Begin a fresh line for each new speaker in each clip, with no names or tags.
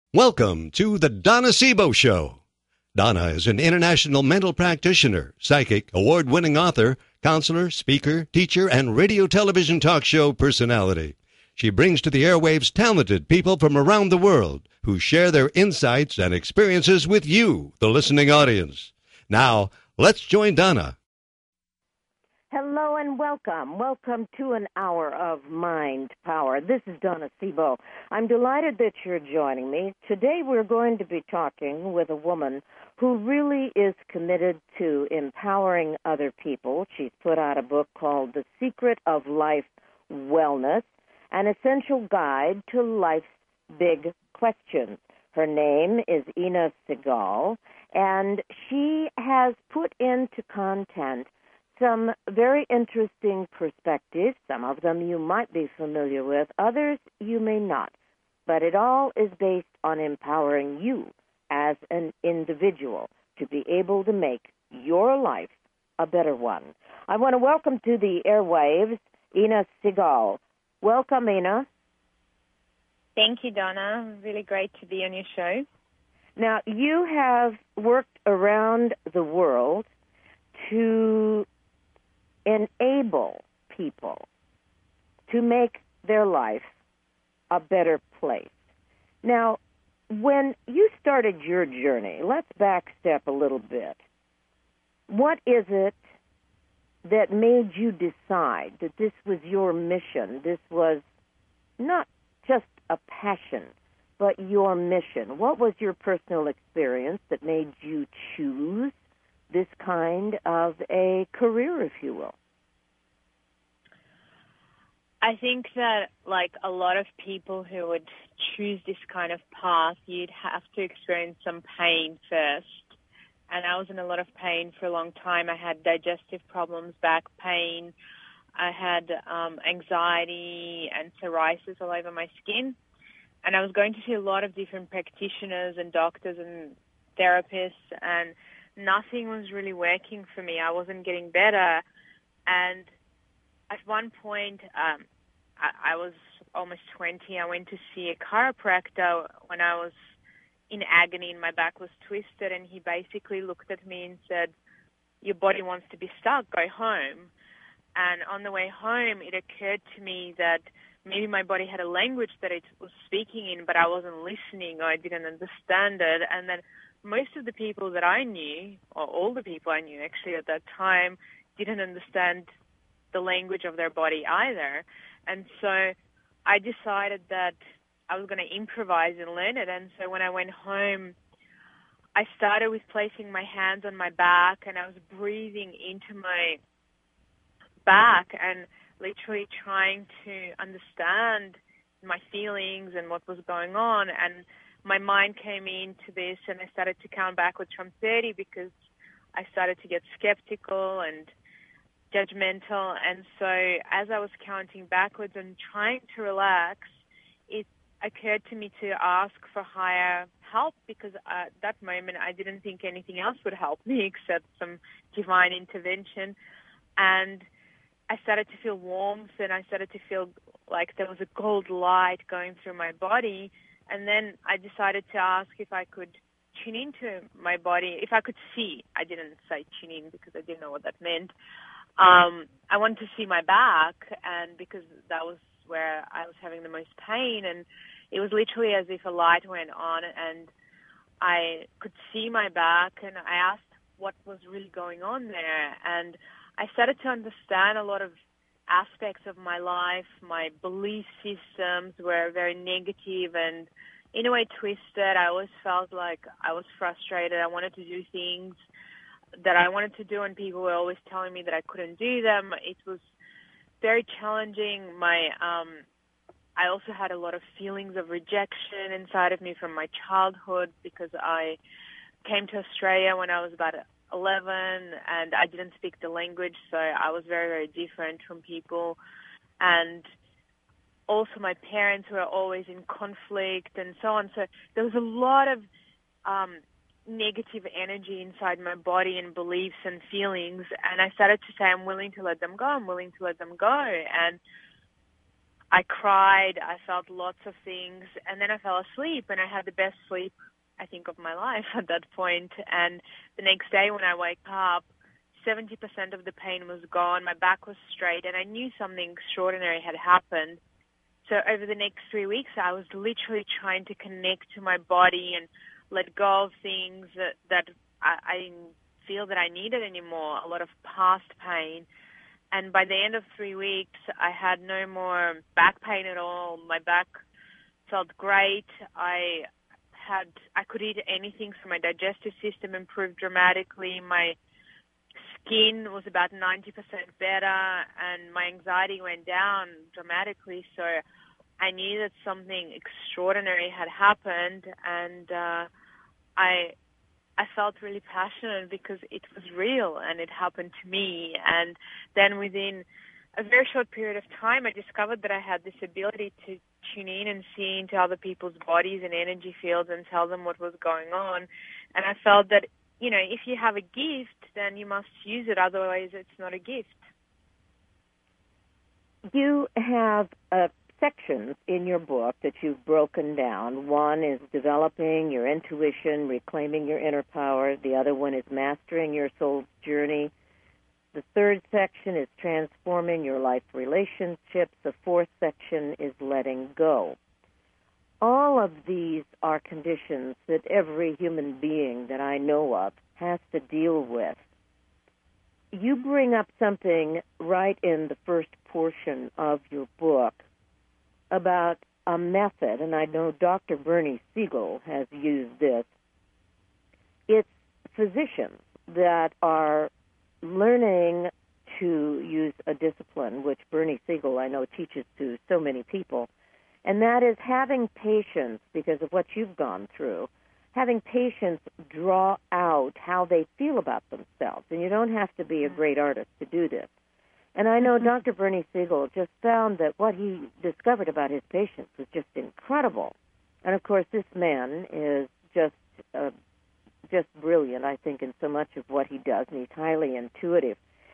Welcome to the Donna Sebo Show. Donna is an international mental practitioner, psychic, award-winning author, counselor, speaker, teacher, and radio television talk show personality. She brings to the airwaves talented people from around the world who share their insights and experiences with you, the listening audience. Now, let's join Donna.
Hello and welcome. Welcome to an hour of Mind Power. This is Donna Sebo. I'm delighted that you're joining me. Today we're going to be talking with a woman who really is committed to empowering other people. She's put out a book called The Secret of Life Wellness, an essential guide to life's big questions. Her name is Ina Segal, and she has put into content some very interesting perspectives. Some of them you might be familiar with, others you may not. But it all is based on empowering you as an individual to be able to make your life a better one. I want to welcome to the airwaves Ina Segal. Welcome, Ina.
Thank you, Donna. Really great to be on your show.
Now, you have worked around the world to enable people to make their life a better place. Now, when you started your journey, let's backstep a little bit. What is it that made you decide that this was your mission? This was not just a passion, but your mission. What was your personal experience that made you choose this kind of a career, if you will?
I think that, like a lot of people who would choose this kind of path, you'd have to experience some pain first. And I was in a lot of pain for a long time. I had digestive problems, back pain. I had anxiety and psoriasis all over my skin. And I was going to see a lot of different practitioners and doctors and therapists, and nothing was really working for me. I wasn't getting better. And at one point, I was almost 20. I went to see a chiropractor when I was in agony and my back was twisted, and he basically looked at me and said, "Your body wants to be stuck, go home." And on the way home, it occurred to me that maybe my body had a language that it was speaking in, but I wasn't listening or I didn't understand it. And then most of the people that I knew, or all the people I knew actually at that time, didn't understand the language of their body either. And so I decided that I was going to improvise and learn it. And so when I went home, I started with placing my hands on my back, and I was breathing into my back and literally trying to understand my feelings and what was going on. And my mind came into this, and I started to count backwards from 30 because I started to get skeptical and judgmental. And so as I was counting backwards and trying to relax, it occurred to me to ask for higher help, because at that moment I didn't think anything else would help me except some divine intervention. And I started to feel warmth, and I started to feel like there was a gold light going through my body. And then I decided to ask if I could tune into my body, if I could see. I didn't say tune in because I didn't know what that meant. I wanted to see my back, and because that was where I was having the most pain, and it was literally as if a light went on and I could see my back, and I asked what was really going on there. And I started to understand a lot of aspects of my life. My belief systems were very negative and in a way twisted. I always felt like I was frustrated. I wanted to do things that I wanted to do, and people were always telling me that I couldn't do them. It was very challenging. I also had a lot of feelings of rejection inside of me from my childhood, because I came to Australia when I was about 11 and I didn't speak the language, so I was very, very different from people. And also my parents were always in conflict and so on. So there was a lot of negative energy inside my body and beliefs and feelings. And I started to say, I'm willing to let them go. I'm willing to let them go. And I cried, I felt lots of things, and then I fell asleep, and I had the best sleep, I think, of my life at that point. And the next day when I woke up, 70% of the pain was gone, my back was straight, and I knew something extraordinary had happened. So over the next 3 weeks, I was literally trying to connect to my body and let go of things that I didn't feel that I needed anymore, a lot of past pain. And by the end of 3 weeks, I had no more back pain at all. My back felt great. I could eat anything, so my digestive system improved dramatically. My skin was about 90% better, and my anxiety went down dramatically. So I knew that something extraordinary had happened, and I felt really passionate because it was real and it happened to me. And then within a very short period of time, I discovered that I had this ability to tune in and see into other people's bodies and energy fields and tell them what was going on. And I felt that, if you have a gift, then you must use it. Otherwise, it's not a gift.
You have sections in your book that you've broken down. One is developing your intuition, reclaiming your inner power. The other one is mastering your soul's journey. The third section is transforming your life relationships. The fourth section is letting go. All of these are conditions that every human being that I know of has to deal with. You bring up something right in the first portion of your book about a method, and I know Dr. Bernie Siegel has used this. It's physicians that are learning to use a discipline, which Bernie Siegel, I know, teaches to so many people, and that is having patience because of what you've gone through, having patience draw out how they feel about themselves. And you don't have to be a great artist to do this. And I know Dr. Bernie Siegel just found that what he discovered about his patients was just incredible. And, of course, this man is just brilliant, I think, in so much of what he does, and he's highly intuitive.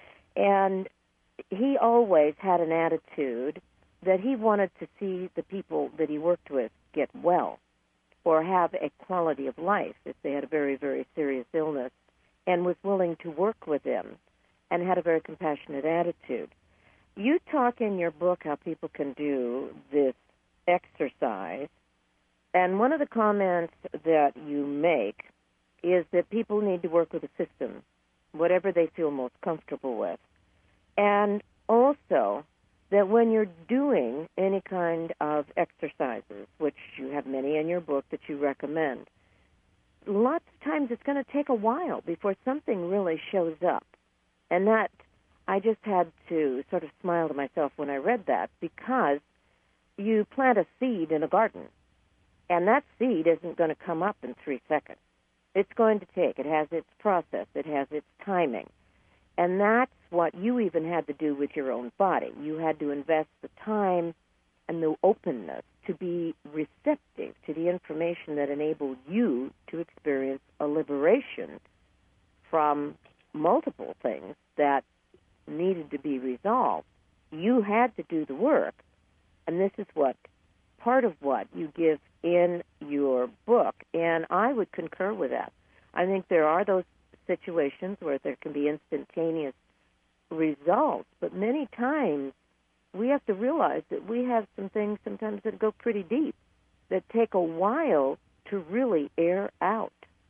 And he always had an attitude that he wanted to see the people that he worked with get well or have a quality of life if they had a very, very serious illness, and was willing to work with them and had a very compassionate attitude. You talk in your book how people can do this exercise, and one of the comments that you make is that people need to work with a system, whatever they feel most comfortable with. And also that when you're doing any kind of exercises, which you have many in your book that you recommend, lots of times it's going to take a while before something really shows up. And that, I just had to sort of smile to myself when I read that, because you plant a seed in a garden, and that seed isn't going to come up in 3 seconds. It's going to take, it has its process, it has its timing. And that's what you even had to do with your own body. You had to invest the time and the openness to be receptive to the information that enabled you to experience a liberation from multiple things that needed to be resolved. You had to do the work, and this is what part of what you give in your book, and I would concur with that. I think there are those situations where there can be instantaneous results, but many times we have to realize that we have some things sometimes that go pretty deep, that take a while to really air out.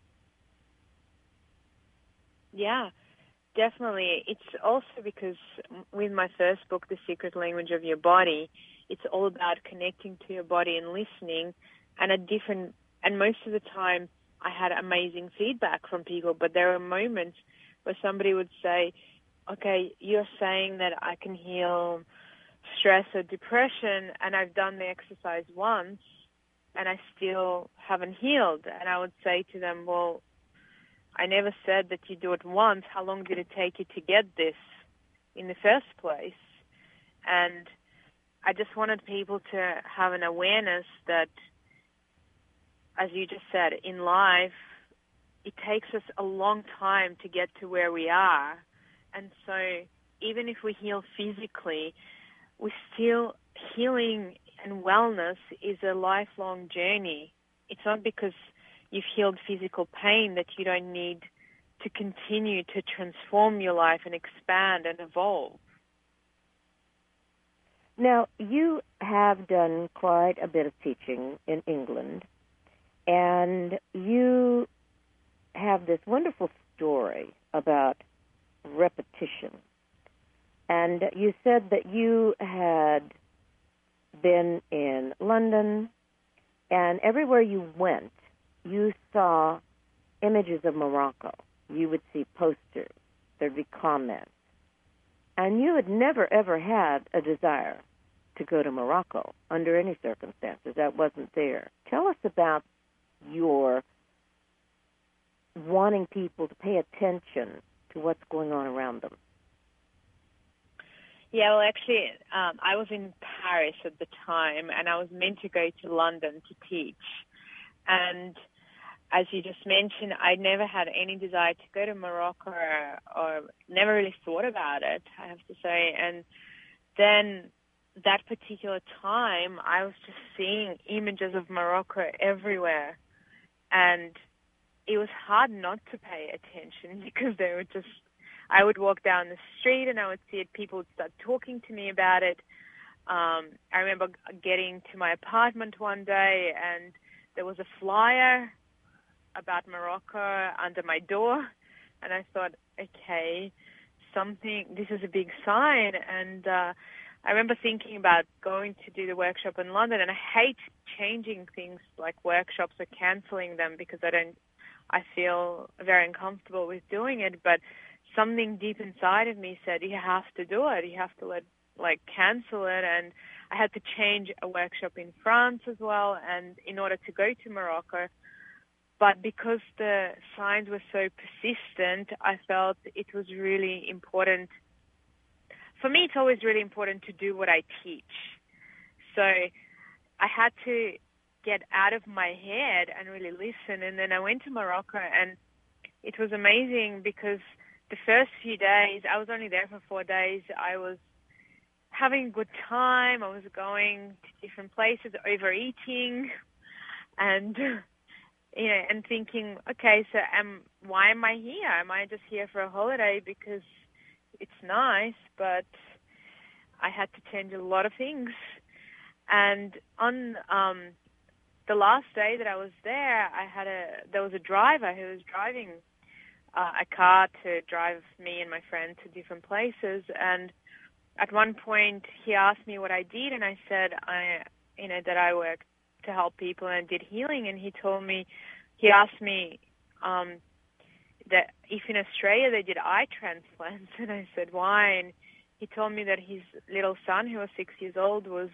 Yeah, definitely. It's also because with my first book, The Secret Language of Your Body, it's all about connecting to your body and listening, and most of the time I had amazing feedback from people, but there were moments where somebody would say, okay, you're saying that I can heal stress or depression, and I've done the exercise once, and I still haven't healed. And I would say to them, well, I never said that you do it once. How long did it take you to get this in the first place? And I just wanted people to have an awareness that, as you just said, in life, it takes us a long time to get to where we are. And so even if we heal physically, we still healing and wellness is a lifelong journey. It's not because you've healed physical pain that you don't need to continue to transform your life and expand and evolve.
Now, you have done quite a bit of teaching in England, and you have this wonderful story about repetition. And you said that you had been in London, and everywhere you went, you saw images of Morocco. You would see posters. There'd be comments. And you had never, ever had a desire to go to Morocco under any circumstances. That wasn't there. Tell us about your wanting people to pay attention to what's going on around them.
Yeah, well, actually, I was in Paris at the time, and I was meant to go to London to teach. And as you just mentioned, I never had any desire to go to Morocco or never really thought about it, I have to say. And then that particular time, I was just seeing images of Morocco everywhere. And it was hard not to pay attention because they were just, I would walk down the street and I would see it, people would start talking to me about it. I remember getting to my apartment one day and there was a flyer about Morocco under my door, and I thought, okay, this is a big sign. And I remember thinking about going to do the workshop in London, and I hate changing things like workshops or canceling them because I feel very uncomfortable with doing it, but something deep inside of me said, you have to do it. You have to cancel it. And I had to change a workshop in France as well, and in order to go to Morocco. But because the signs were so persistent, I felt it was really important. For me, it's always really important to do what I teach. So I had to get out of my head and really listen. And then I went to Morocco, and it was amazing because the first few days, I was only there for 4 days, I was having a good time. I was going to different places, overeating, and and thinking, okay, so why am I here? Am I just here for a holiday because it's nice? But I had to change a lot of things. And on the last day that I was there, there was a driver who was driving a car to drive me and my friend to different places. And at one point, he asked me what I did, and I said, that I worked to help people and did healing. And he asked me that if in Australia they did eye transplants, and I said, why? And he told me that his little son, who was 6 years old, was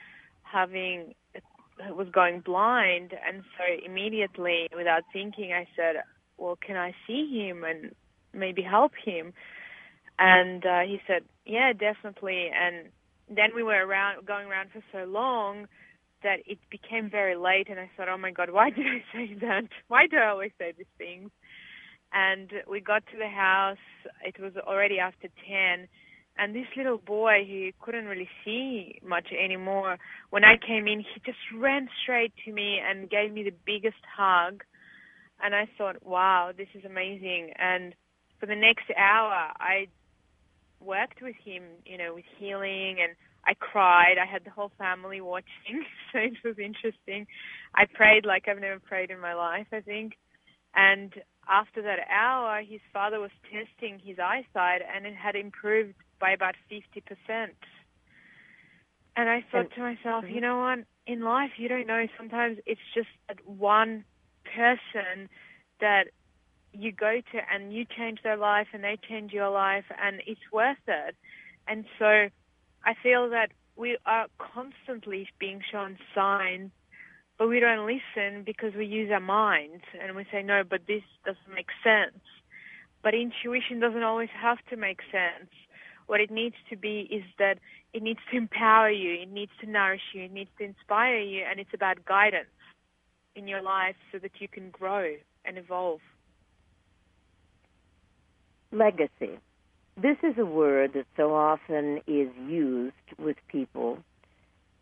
going blind. And so immediately, without thinking, I said, well, can I see him and maybe help him? And he said, yeah, definitely. And then we were going around for so long that it became very late, and I thought, oh my God, why did I say that? Why do I always say these things? And we got to the house. It was already after 10, and this little boy, who couldn't really see much anymore, when I came in, he just ran straight to me and gave me the biggest hug. And I thought, wow, this is amazing. And for the next hour, I worked with him, with healing, and I cried. I had the whole family watching, so it was interesting. I prayed like I've never prayed in my life, I think. And after that hour, his father was testing his eyesight, and it had improved by about 50%. And I thought to myself, you know what? In life, you don't know. Sometimes it's just that one person that you go to and you change their life and they change your life, and it's worth it. And so I feel that we are constantly being shown signs, but we don't listen because we use our minds and we say, no, but this doesn't make sense. But intuition doesn't always have to make sense. What it needs to be is that it needs to empower you, it needs to nourish you, it needs to inspire you, and it's about guidance in your life so that you can grow and evolve.
Legacy. This is a word that so often is used with people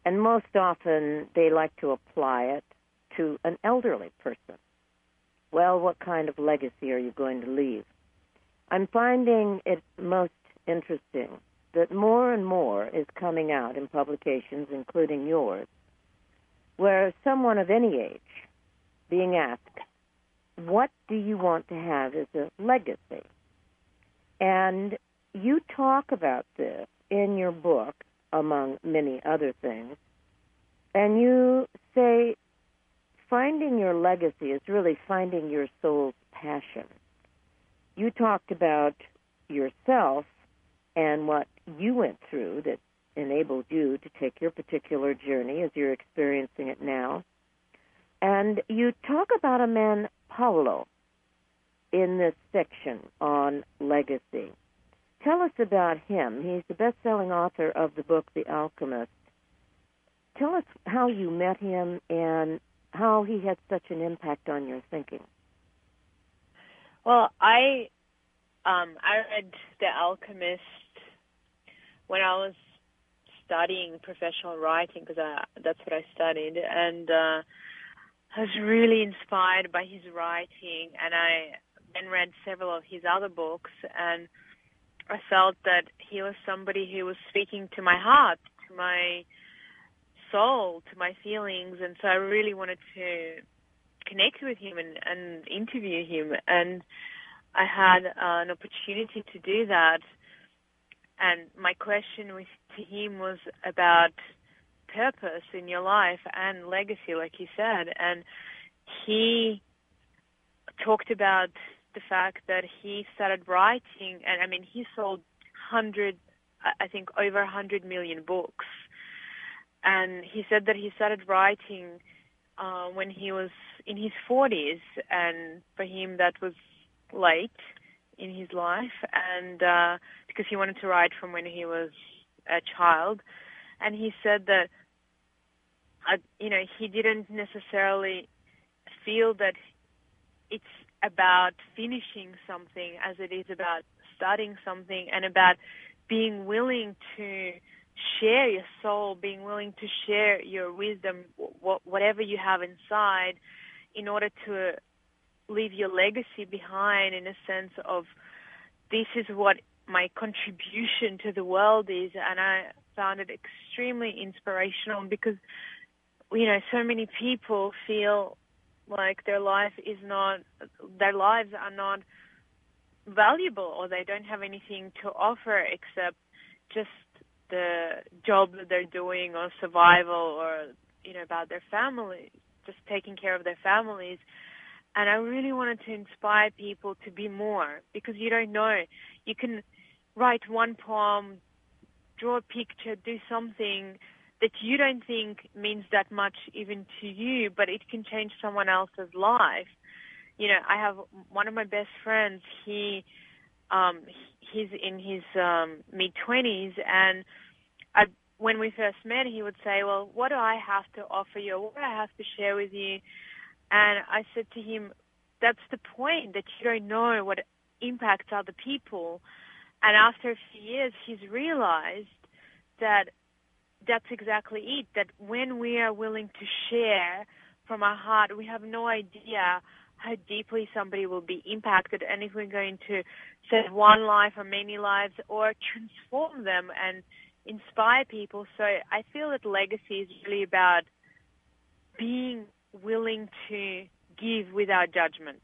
And most often they like to apply it to an elderly person. Well, what kind of legacy are you going to leave? I'm finding it most interesting that more and more is coming out in publications, including yours, where someone of any age being asked, what do you want to have as a legacy? And you talk about this in your book, among many other things, and you say finding your legacy is really finding your soul's passion. You talked about yourself and what you went through that enabled you to take your particular journey as you're experiencing it now. And you talk about a man, Paulo, in this section on legacy. Tell us about him. He's the best-selling author of the book, The Alchemist. Tell us how you met him and how he had such an impact on your thinking.
Well, I read The Alchemist when I was studying professional writing, because that's what I studied, and I was really inspired by his writing, and I then read several of his other books, and I felt that he was somebody who was speaking to my heart, to my soul, to my feelings, and so I really wanted to connect with him and interview him, and I had an opportunity to do that. And my question to him was about purpose in your life and legacy, like he said. And he talked about the fact that he started writing, and I mean, he sold over 100 million books. And he said that he started writing when he was in his 40s, and for him that was late in his life, and because he wanted to write from when he was a child. And he said that, he didn't necessarily feel that it's about finishing something as it is about starting something, and about being willing to share your soul, being willing to share your wisdom, whatever you have inside, in order to leave your legacy behind, in a sense of, this is what my contribution to the world is. And I found it extremely inspirational, because, so many people feel like their lives are not valuable, or they don't have anything to offer except just the job that they're doing, or survival, or, about their family, just taking care of their families. And I really wanted to inspire people to be more, because you don't know. You can write one poem, draw a picture, do something that you don't think means that much even to you, but it can change someone else's life. I have one of my best friends. He's in his mid-20s, and when we first met, he would say, well, what do I have to offer you? What do I have to share with you? And I said to him, that's the point, that you don't know what impacts other people. And after a few years, he's realized that that's exactly it, that when we are willing to share from our heart, we have no idea how deeply somebody will be impacted, and if we're going to save one life or many lives, or transform them and inspire people. So I feel that legacy is really about being willing to give without judgment.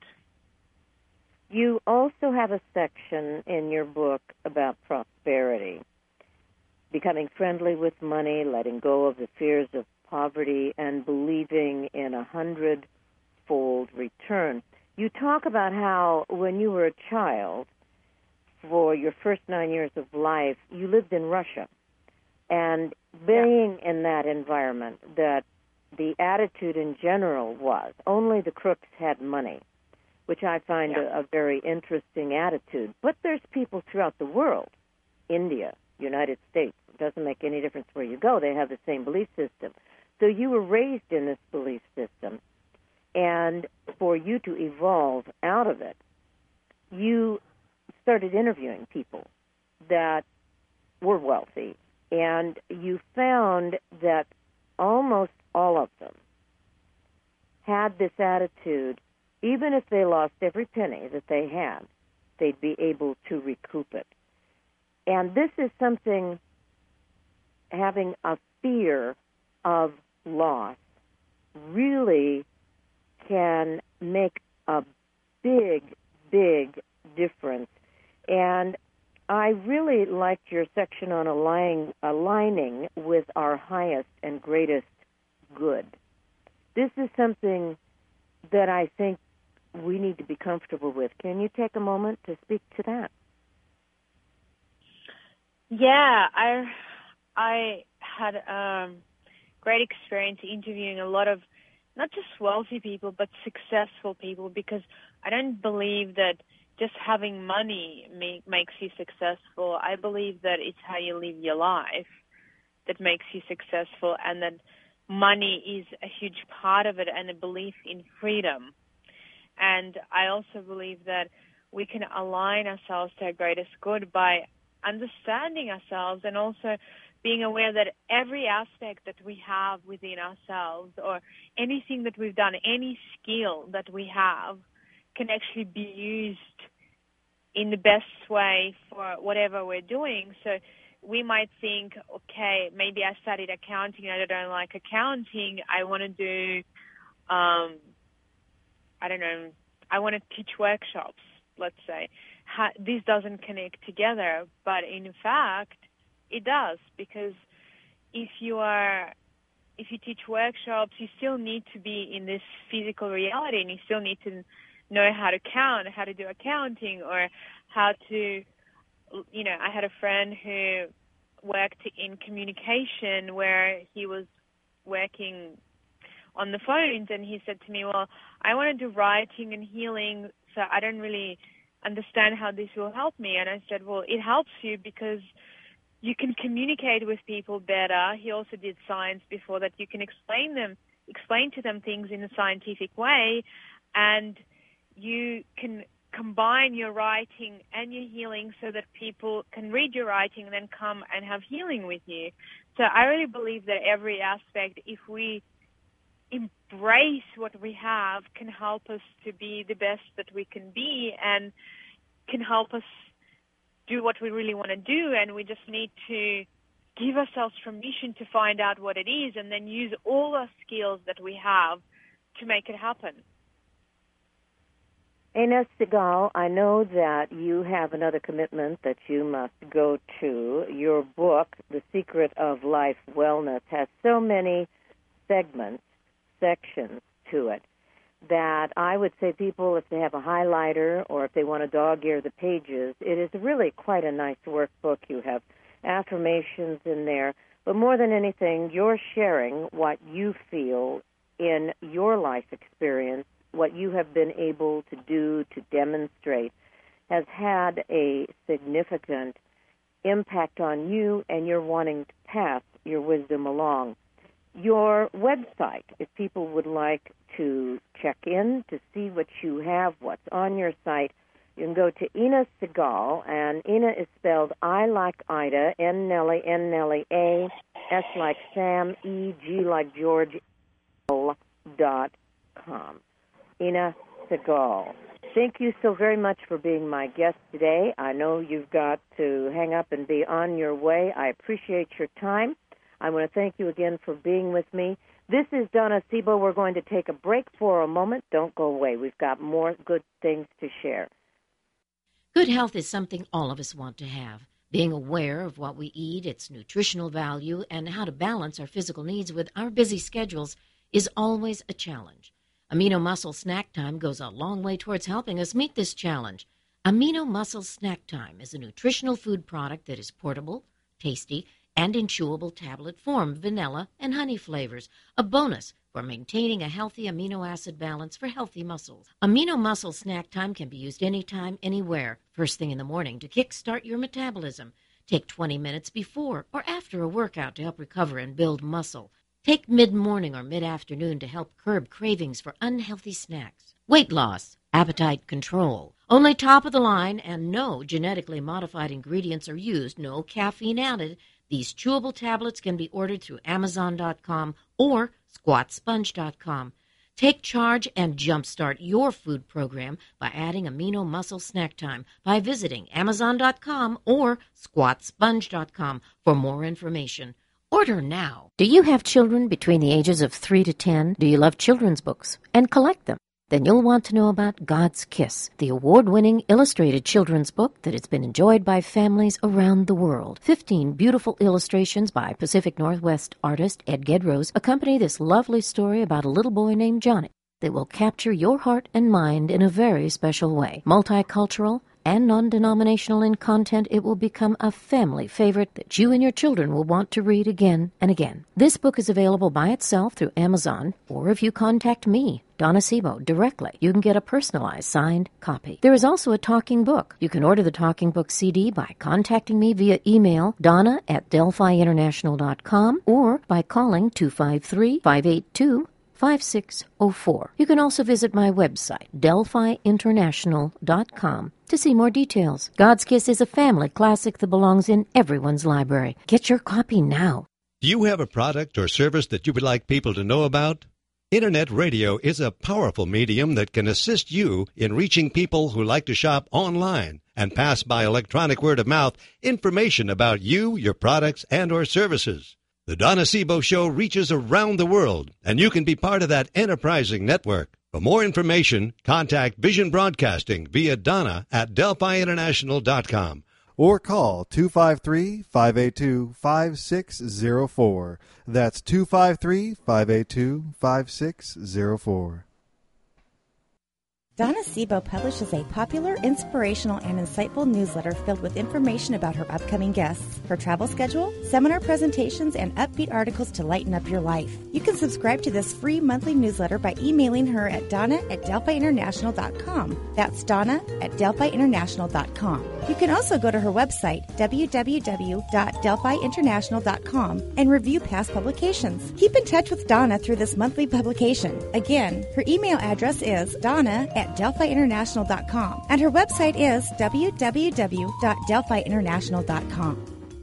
You also have a section in your book about prosperity, becoming friendly with money, letting go of the fears of poverty, and believing in 100-fold return. You talk about how when you were a child, for your first 9 years of life, you lived in Russia. And being in that environment, that the attitude in general was only the crooks had money, which I find a very interesting attitude. But there's people throughout the world, India, United States, it doesn't make any difference where you go. They have the same belief system. So you were raised in this belief system, and for you to evolve out of it, you started interviewing people that were wealthy, and you found that almost all of them had this attitude, even if they lost every penny that they had, they'd be able to recoup it. And this is something, having a fear of loss really can make a big, big difference. And I really liked your section on aligning with our highest and greatest good. This is something that I think we need to be comfortable with. Can you take a moment to speak to that?
Yeah, I had a great experience interviewing a lot of not just wealthy people, but successful people, because I don't believe that just having money makes you successful. I believe that it's how you live your life that makes you successful, and that money is a huge part of it, and a belief in freedom. And I also believe that we can align ourselves to our greatest good by understanding ourselves, and also being aware that every aspect that we have within ourselves, or anything that we've done, any skill that we have, can actually be used in the best way for whatever we're doing. So we might think, okay, maybe I studied accounting and I don't like accounting. I want to do, I want to teach workshops, let's say. This doesn't connect together, but in fact, it does, because if you teach workshops, you still need to be in this physical reality, and you still need to know how to count, how to do accounting, or how to, I had a friend who worked in communication where he was working on the phones, and he said to me, well, I want to do writing and healing, so I don't really understand how this will help me. And I said, well, it helps you because you can communicate with people better. He also did science before that. You can explain to them things in a scientific way, and you can combine your writing and your healing so that people can read your writing and then come and have healing with you. So I really believe that every aspect, if we embrace what we have, can help us to be the best that we can be, and can help us do what we really want to do. And we just need to give ourselves permission to find out what it is, and then use all the skills that we have to make it happen.
Inna Segal, I know that you have another commitment that you must go to. Your book, The Secret of Life Wellness, has so many sections to it, that I would say people, if they have a highlighter or if they want to dog-ear the pages, it is really quite a nice workbook. You have affirmations in there, but more than anything, you're sharing what you feel in your life experience, what you have been able to do to demonstrate has had a significant impact on you, and you're wanting to pass your wisdom along. Your website, if people would like to check in to see what you have, what's on your site, you can go to Inna Segal, and Inna is spelled I like Ida, N Nelly, A, S like Sam, E, G like George, .com. Inna Segal. Thank you so very much for being my guest today. I know you've got to hang up and be on your way. I appreciate your time. I want to thank you again for being with me. This is Donna Sebo. We're going to take a break for a moment. Don't go away. We've got more good things to share.
Good health is something all of us want to have. Being aware of what we eat, its nutritional value, and how to balance our physical needs with our busy schedules is always a challenge. Amino Muscle Snack Time goes a long way towards helping us meet this challenge. Amino Muscle Snack Time is a nutritional food product that is portable, tasty, and in chewable tablet form, vanilla and honey flavors, a bonus for maintaining a healthy amino acid balance for healthy muscles. Amino Muscle Snack Time can be used anytime, anywhere, first thing in the morning to kickstart your metabolism. Take 20 minutes before or after a workout to help recover and build muscle. Take mid-morning or mid-afternoon to help curb cravings for unhealthy snacks. Weight loss, appetite control. Only top of the line and no genetically modified ingredients are used, no caffeine added. These chewable tablets can be ordered through Amazon.com or SquatSponge.com. Take charge and jumpstart your food program by adding Amino Muscle Snack Time by visiting Amazon.com or SquatSponge.com for more information. Order now. Do you have children between the ages of 3 to 10? Do you love children's books and collect them? Then you'll want to know about God's Kiss, the award-winning illustrated children's book that has been enjoyed by families around the world. 15 beautiful illustrations by Pacific Northwest artist Ed Gedrose accompany this lovely story about a little boy named Johnny that will capture your heart and mind in a very special way. Multicultural and non-denominational in content, it will become a family favorite that you and your children will want to read again and again. This book is available by itself through Amazon, or if you contact me, Donna Sebo, directly, you can get a personalized signed copy. There is also a talking book. You can order the talking book CD by contacting me via email, donna@delphiinternational.com, or by calling 253-582-5604. You can also visit my website, delphiinternational.com, to see more details. God's Kiss is a family classic that belongs in everyone's library. Get your copy now.
Do you have a product or service that you would like people to know about? Internet radio is a powerful medium that can assist you in reaching people who like to shop online and pass by electronic word of mouth information about you, your products, and or services. The Donna Sebo Show reaches around the world, and you can be part of that enterprising network. For more information, contact Vision Broadcasting via Donna@DelphiInternational.com.
Or call 253-582-5604. That's 253-582-5604.
Donna Sebo publishes a popular, inspirational, and insightful newsletter filled with information about her upcoming guests, her travel schedule, seminar presentations, and upbeat articles to lighten up your life. You can subscribe to this free monthly newsletter by emailing her at donna@delphiinternational.com. That's donna@delphiinternational.com. You can also go to her website, www.delphiinternational.com, and review past publications. Keep in touch with Donna through this monthly publication. Again, her email address is donna@delphiinternational.com, and her website is www.delphiinternational.com.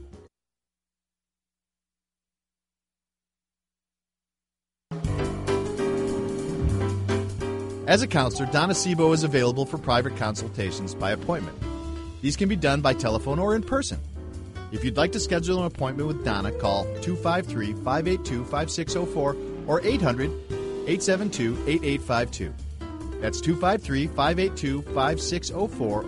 As a counselor, Donna Sebo is available for private consultations by appointment. These can be done by telephone or in person. If you'd like to schedule an appointment with Donna, call 253-582-5604 or 800-872-8852. That's 253-582-5604.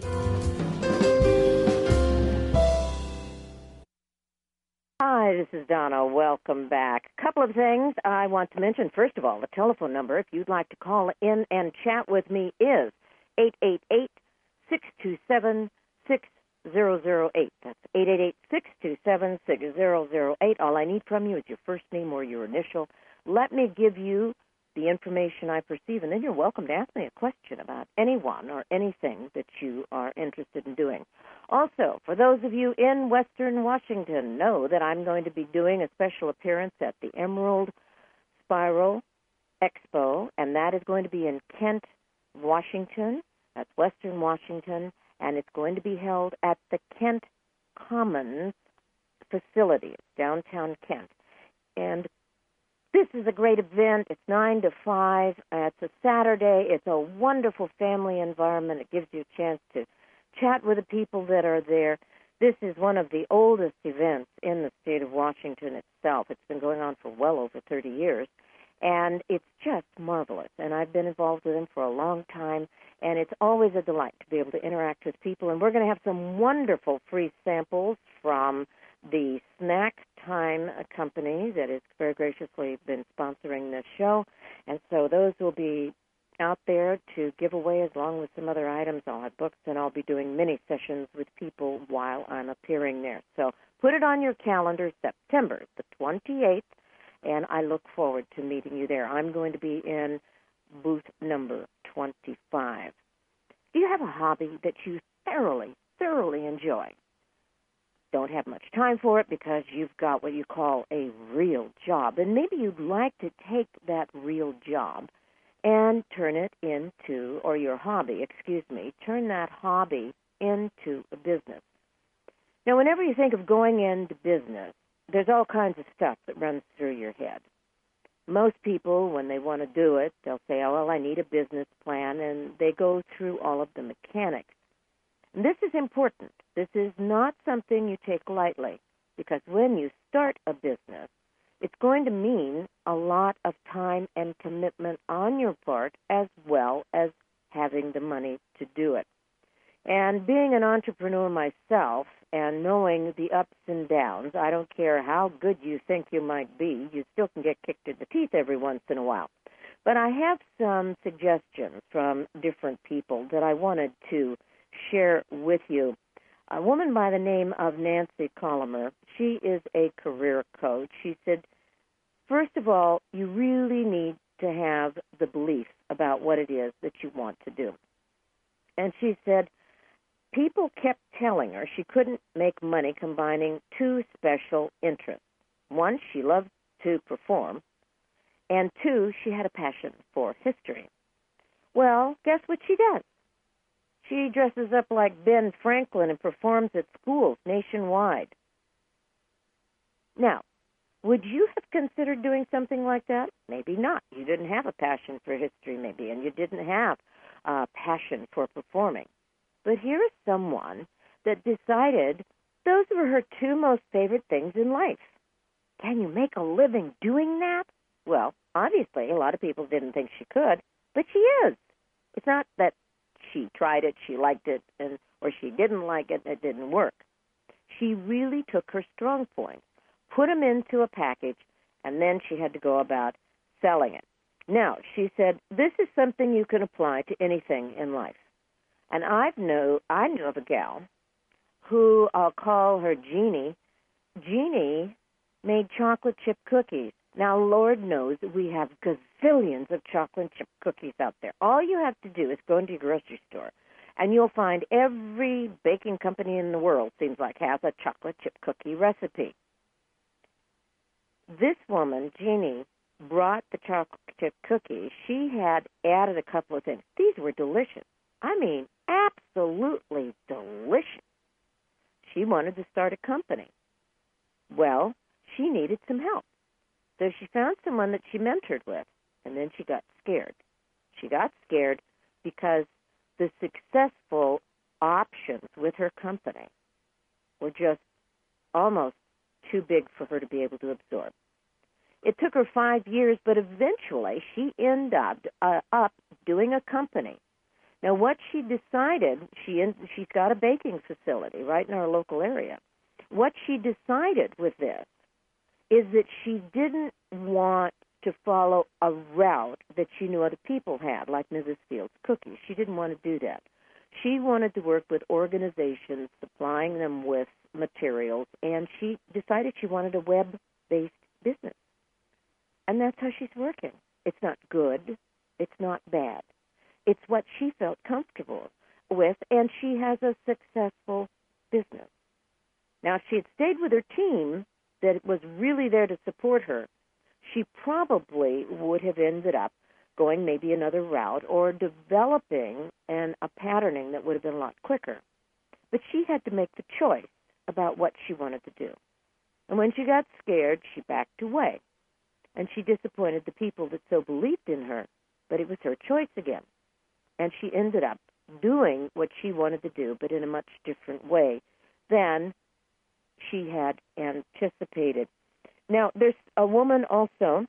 Hi, this is Donna. Welcome back. A couple of things I want to mention. First of all, the telephone number, if you'd like to call in and chat with me, is 888-627-6008. That's 888-627-6008. All I need from you is your first name or your initial. Let me give you the information I perceive, and then you're welcome to ask me a question about anyone or anything that you are interested in doing. Also, for those of you in Western Washington, know that I'm going to be doing a special appearance at the Emerald Spiral Expo, and that is going to be in Kent, Washington. That's Western Washington, and it's going to be held at the Kent Commons facility. It's downtown Kent. And this is a great event. It's 9 to 5. It's a Saturday. It's a wonderful family environment. It gives you a chance to chat with the people that are there. This is one of the oldest events in the state of Washington itself. It's been going on for well over 30 years, and it's just marvelous. And I've been involved with them for a long time, and it's always a delight to be able to interact with people. And we're going to have some wonderful free samples from the Snack Time company that has very graciously been sponsoring this show. And so those will be out there to give away along with some other items. I'll have books, and I'll be doing mini sessions with people while I'm appearing there. So put it on your calendar, September the 28th, and I look forward to meeting you there. I'm going to be in booth number 25. Do you have a hobby that you thoroughly enjoy? Don't have much time for it because you've got what you call a real job. And maybe you'd like to take that real job and turn it into, or your hobby, turn that hobby into a business. Now, whenever you think of going into business, there's all kinds of stuff that runs through your head. Most people, when they want to do it, they'll say, oh, well, I need a business plan, and they go through all of the mechanics. And this is important. This is not something you take lightly, because when you start a business, it's going to mean a lot of time and commitment on your part, as well as having the money to do it. And being an entrepreneur myself and knowing the ups and downs, I don't care how good you think you might be, you still can get kicked in the teeth every once in a while. But I have some suggestions from different people that I wanted to share with you. A woman by the name of Nancy Colomer, she is a career coach. She said, first of all, you really need to have the belief about what it is that you want to do. And she said, people kept telling her she couldn't make money combining two special interests. One, she loved to perform, and two, she had a passion for history. Well, guess what she does? She dresses up like Ben Franklin and performs at schools nationwide. Now, would you have considered doing something like that? Maybe not. You didn't have a passion for history, maybe, and you didn't have a passion for performing. But here is someone that decided those were her two most favorite things in life. Can you make a living doing that? Well, obviously, a lot of people didn't think she could, but she is. It's not that she tried it, she liked it, or she didn't like it, it didn't work. She really took her strong points, put them into a package, and then she had to go about selling it. Now, she said, this is something you can apply to anything in life. And I knew of a gal who I'll call her Jeannie. Jeannie made chocolate chip cookies. Now, Lord knows we have gazillions of chocolate chip cookies out there. All you have to do is go into your grocery store, and you'll find every baking company in the world seems like has a chocolate chip cookie recipe. This woman, Jeannie, brought the chocolate chip cookies. She had added a couple of things. These were delicious. I mean, absolutely delicious. She wanted to start a company. Well, she needed some help. So she found someone that she mentored with, and then she got scared. She got scared because the successful options with her company were just almost too big for her to be able to absorb. It took her 5 years, but eventually she ended up doing a company. Now, what she decided, she's got a baking facility right in our local area. What she decided with this is that she didn't want to follow a route that she knew other people had, like Mrs. Fields Cookies. She didn't want to do that. She wanted to work with organizations, supplying them with materials, and she decided she wanted a web-based business. And that's how she's working. It's not good. It's not bad. It's what she felt comfortable with, and she has a successful business. Now, if she had stayed with her team that was really there to support her, she probably would have ended up going maybe another route or developing a patterning that would have been a lot quicker. But she had to make the choice about what she wanted to do. And when she got scared, she backed away. And she disappointed the people that so believed in her, but it was her choice again. And she ended up doing what she wanted to do, but in a much different way than she had anticipated. Now, there's a woman also,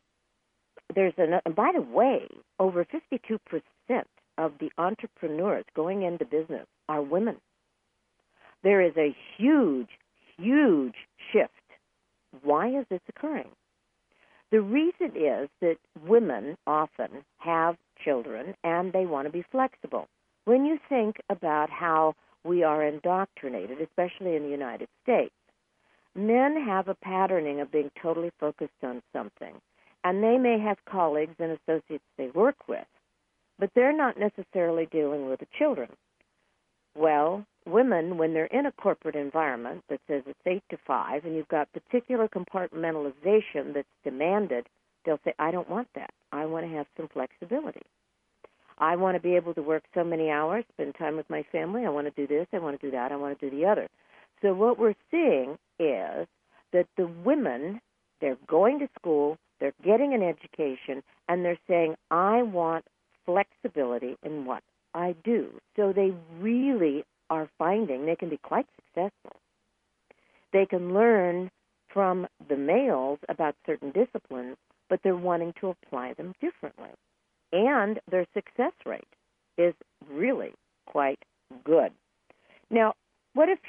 by the way, over 52% of the entrepreneurs going into business are women. There is a huge, huge shift. Why is this occurring? The reason is that women often have children and they want to be flexible. When you think about how we are indoctrinated, especially in the United States, men have a patterning of being totally focused on something, and they may have colleagues and associates they work with, but they're not necessarily dealing with the children. Well, women, when they're in a corporate environment that says it's 8 to 5, and you've got particular compartmentalization that's demanded, they'll say, I don't want that. I want to have some flexibility. I want to be able to work so many hours, spend time with my family. I want to do this. I want to do that. I want to do the other. So what we're seeing is that the women, they're going to school, they're getting an education, and they're saying, I want flexibility in what I do. So they really are finding they can be quite successful. They can learn from the males about certain disciplines, but they're wanting to apply them differently. And their success rate is really quite good. Now, what if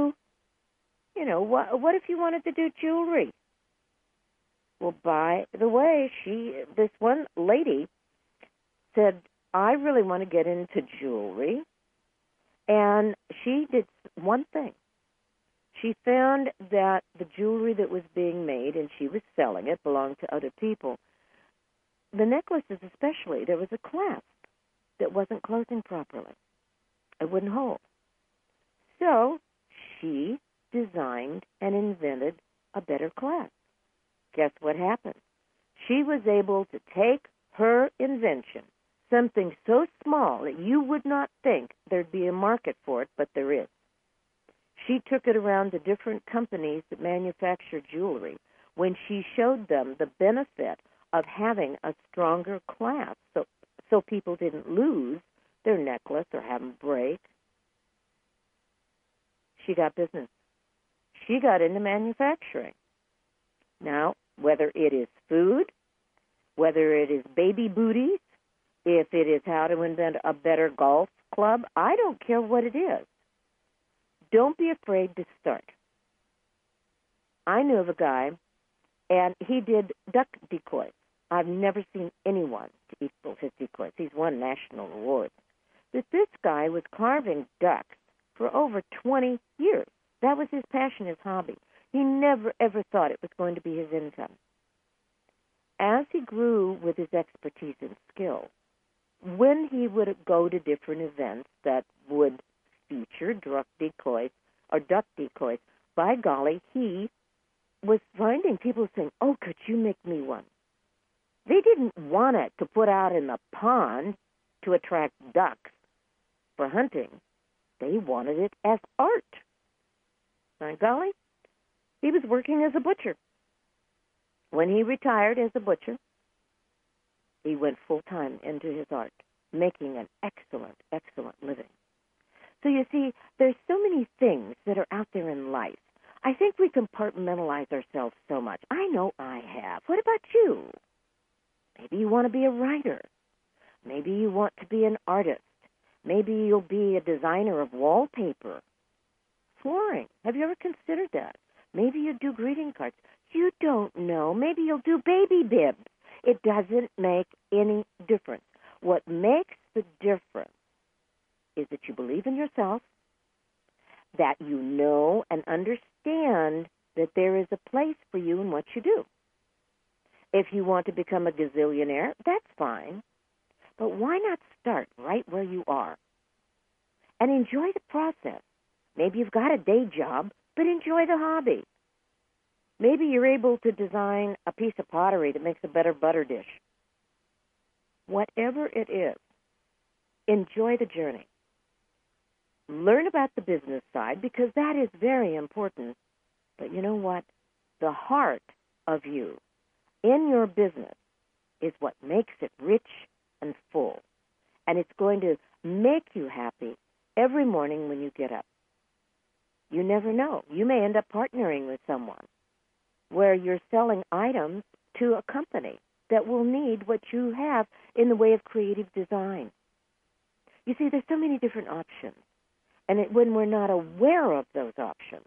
what if you wanted to do jewelry? Well, by the way, this one lady said, I really want to get into jewelry. And she did one thing. She found that the jewelry that was being made, and she was selling it, belonged to other people. The necklaces especially, there was a clasp that wasn't closing properly. It wouldn't hold. So she designed and invented a better clasp. Guess what happened? She was able to take her invention, something so small that you would not think there'd be a market for it, but there is. She took it around to different companies that manufacture jewelry when she showed them the benefit of having a stronger clasp so people didn't lose their necklace or have them break. She got business. She got into manufacturing. Now, whether it is food, whether it is baby booties, if it is how to invent a better golf club, I don't care what it is. Don't be afraid to start. I knew of a guy, and he did duck decoys. I've never seen anyone to equal his decoys. He's won national awards. But this guy was carving ducks for over 20 years. That was his passion, his hobby. He never, ever thought it was going to be his income. As he grew with his expertise and skill, when he would go to different events that would feature duck decoys, by golly, he was finding people saying, oh, could you make me one? They didn't want it to put out in the pond to attract ducks for hunting. They wanted it as art. By golly, he was working as a butcher. When he retired as a butcher, he went full-time into his art, making an excellent, excellent living. So you see, there's so many things that are out there in life. I think we compartmentalize ourselves so much. I know I have. What about you? Maybe you want to be a writer. Maybe you want to be an artist. Maybe you'll be a designer of wallpaper. Flooring. Have you ever considered that? Maybe you do greeting cards. You don't know. Maybe you'll do baby bibs. It doesn't make any difference. What makes the difference is that you believe in yourself, that you know and understand that there is a place for you in what you do. If you want to become a gazillionaire, that's fine. But why not start right where you are and enjoy the process? Maybe you've got a day job, but enjoy the hobby. Maybe you're able to design a piece of pottery that makes a better butter dish. Whatever it is, enjoy the journey. Learn about the business side because that is very important. But you know what? The heart of you in your business is what makes it rich and full. And it's going to make you happy every morning when you get up. You never know. You may end up partnering with someone where you're selling items to a company that will need what you have in the way of creative design. You see, there's so many different options. And when we're not aware of those options,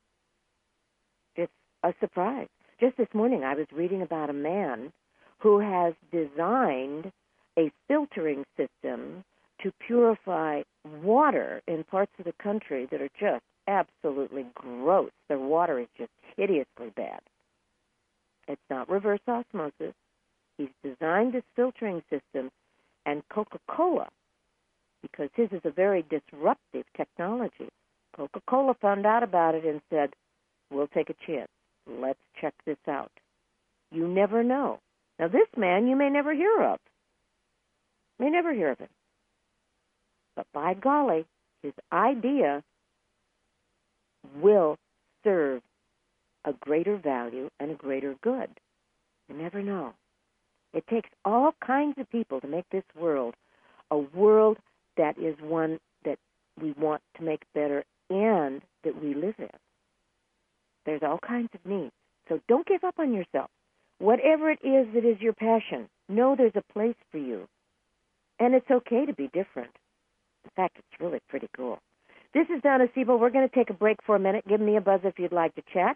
it's a surprise. Just this morning I was reading about a man who has designed a filtering system to purify water in parts of the country that are just absolutely gross. Their water is just hideously bad. It's not reverse osmosis. He's designed this filtering system, and Coca-Cola, because his is a very disruptive technology, Coca-Cola found out about it and said, we'll take a chance. Let's check this out. You never know. Now, this man you may never hear of. May never hear of him. But by golly, his idea will serve a greater value and a greater good. You never know. It takes all kinds of people to make this world a world that is one that we want to make better and that we live in. There's all kinds of needs. So don't give up on yourself. Whatever it is that is your passion, know there's a place for you. And it's okay to be different. In fact, it's really pretty cool. This is Donna Siebel. We're going to take a break for a minute. Give me a buzz if you'd like to chat.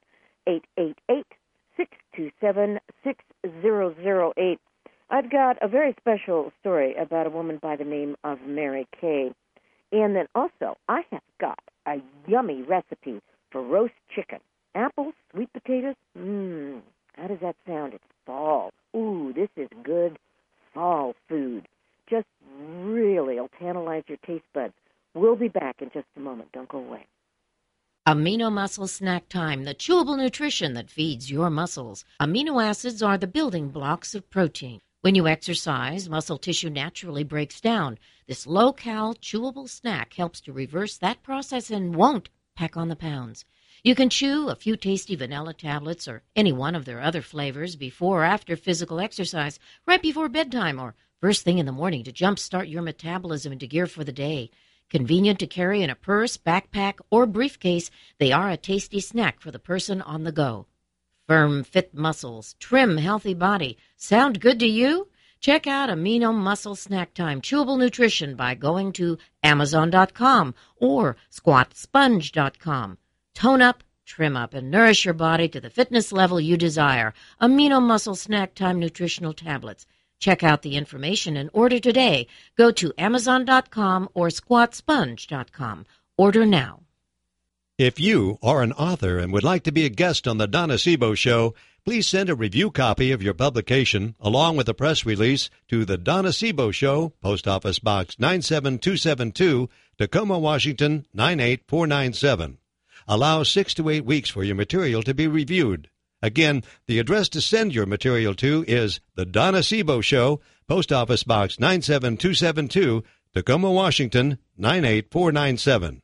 888-627-6008. I've got a very special story about a woman by the name of Mary Kay. And then also, I have got a yummy recipe for roast chicken. Apples, sweet potatoes. How does that sound? It's fall. Ooh, this is good fall food. Just really will tantalize your taste buds. We'll be back in just a moment. Don't go away.
Amino Muscle Snack Time, the chewable nutrition that feeds your muscles. Amino acids are the building blocks of protein. When you exercise, muscle tissue naturally breaks down. This low-cal, chewable snack helps to reverse that process and won't pack on the pounds. You can chew a few tasty vanilla tablets or any one of their other flavors before or after physical exercise, right before bedtime or first thing in the morning to jumpstart your metabolism into gear for the day. Convenient to carry in a purse, backpack, or briefcase, they are a tasty snack for the person on the go. Firm, fit muscles, trim, healthy body. Sound good to you? Check out Amino Muscle Snack Time Chewable Nutrition by going to Amazon.com or SquatSponge.com. Tone up, trim up, and nourish your body to the fitness level you desire. Amino Muscle Snack Time Nutritional Tablets. Check out the information and order today. Go to Amazon.com or SquatSponge.com. Order now.
If you are an author and would like to be a guest on the Donna Siebel Show, please send a review copy of your publication along with a press release to the Donna Siebel Show, Post Office Box 97272, Tacoma, Washington 98497. Allow 6 to 8 weeks for your material to be reviewed. Again, the address to send your material to is the Donna Siebel Show, Post Office Box 97272, Tacoma, Washington 98497.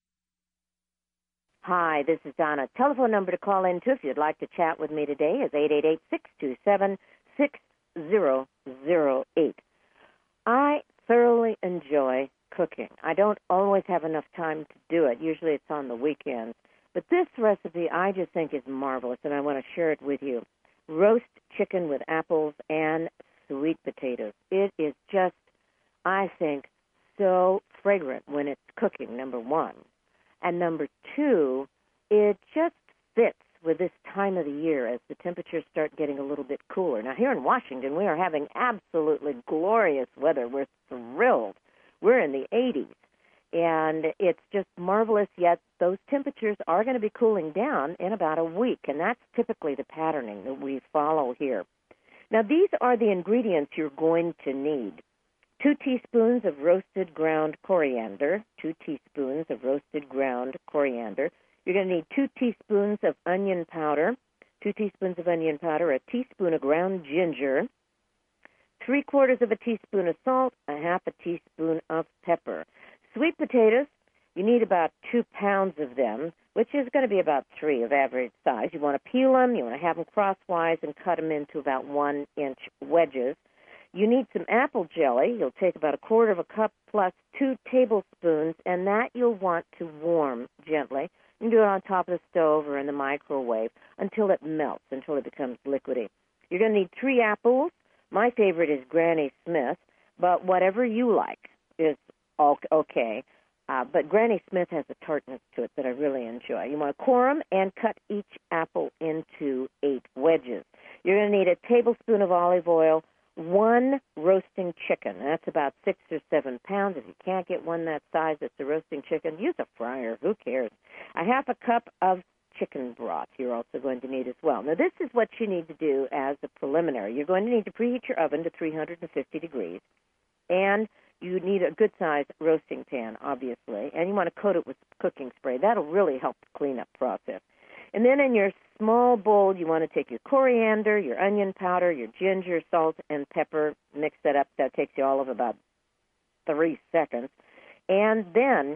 Hi, this is Donna. Telephone number to call in to if you'd like to chat with me today is 888-627-6008. I thoroughly enjoy cooking. I don't always have enough time to do it. Usually it's on the weekends. But this recipe I just think is marvelous, and I want to share it with you. Roast chicken with apples and sweet potatoes. It is just, I think, so fragrant when it's cooking, number one. And number two, it just fits with this time of the year as the temperatures start getting a little bit cooler. Now, here in Washington, we are having absolutely glorious weather. We're thrilled. We're in the 80s. And it's just marvelous, yet those temperatures are going to be cooling down in about a week, and that's typically the patterning that we follow here. Now, these are the ingredients you're going to need. 2 teaspoons of roasted ground coriander, 2 teaspoons of roasted ground coriander. You're going to need 2 teaspoons of onion powder, 2 teaspoons of onion powder, a teaspoon of ground ginger, 3/4 of a teaspoon of salt, a 1/2 teaspoon of pepper. Sweet potatoes, you need about 2 pounds of them, which is going to be about 3 of average size. You want to peel them, you want to have them crosswise and cut them into about 1-inch wedges. You need some apple jelly. You'll take about 1/4 cup plus 2 tablespoons, and that you'll want to warm gently. You can do it on top of the stove or in the microwave until it melts, until it becomes liquidy. You're going to need 3 apples. My favorite is Granny Smith, but whatever you like is okay. But Granny Smith has a tartness to it that I really enjoy. You want to core them and cut each apple into 8 wedges. You're going to need a tablespoon of olive oil, 1 roasting chicken. That's about 6 or 7 pounds. If you can't get one that size that's a roasting chicken, use a fryer. Who cares? A 1/2 cup of chicken broth you're also going to need as well. Now, this is what you need to do as a preliminary. You're going to need to preheat your oven to 350 degrees, and you need a good-sized roasting pan, obviously, and you want to coat it with cooking spray. That'll really help the cleanup process. And then in your small bowl, you want to take your coriander, your onion powder, your ginger, salt, and pepper, mix that up. That takes you all of about 3 seconds. And then